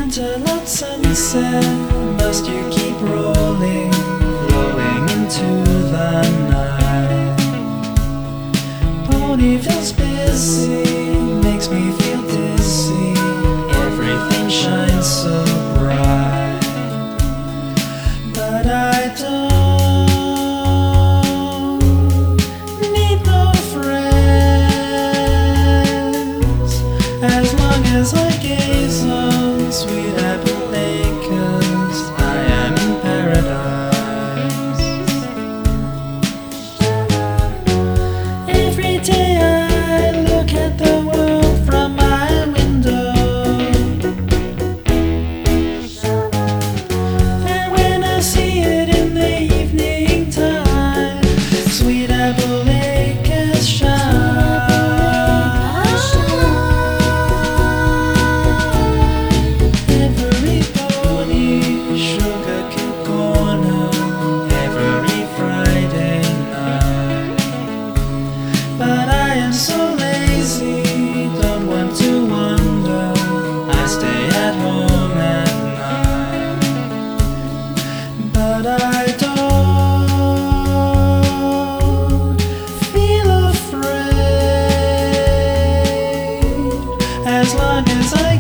Canterlot sunset, must you keep rolling, flowing into the night? Ponyville's busy, makes me feel dizzy, everything shines so bright. But I don't need no friends, as long as I gaze on sweet apple lake, 'cause I am in paradise. Every day I look at the world from my window, and when I see it in the evening time, sweet apple lake has shine. Every pony, Sugarcane Corner, every Friday night. But I am so lazy, don't want to wander, I stay at home at night. But I don't feel afraid, as long as I